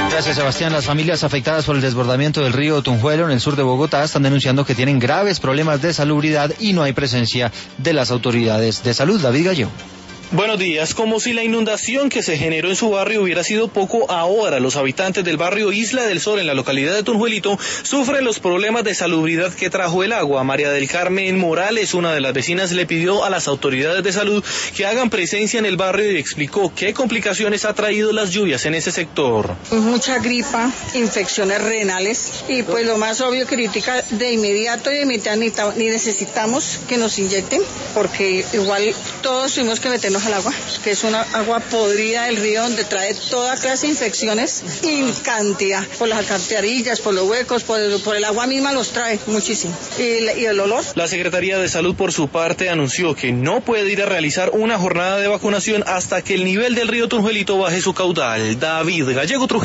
Gracias, Sebastián. Las familias afectadas por el desbordamiento del río Tunjuelo en el sur de Bogotá están denunciando que tienen graves problemas de salubridad y no hay presencia de las autoridades de salud. David Gallego. Buenos días. Como si la inundación que se generó en su barrio hubiera sido poco, ahora los habitantes del barrio Isla del Sol en la localidad de Tunjuelito sufren los problemas de salubridad que trajo el agua. María del Carmen Morales, una de las vecinas, le pidió a las autoridades de salud que hagan presencia en el barrio y explicó qué complicaciones ha traído las lluvias en ese sector. Mucha gripa, infecciones renales y pues lo más obvio, crítica de inmediato ni necesitamos que nos inyecten porque igual todos tuvimos que meternos al agua, que es una agua podrida del río donde trae toda clase de infecciones en cantidad, por las alcantarillas, por los huecos, por el agua misma los trae muchísimo. Y el olor. La Secretaría de Salud por su parte anunció que no puede ir a realizar una jornada de vacunación hasta que el nivel del río Tunjuelito baje su caudal. David Gallego, Trujillo.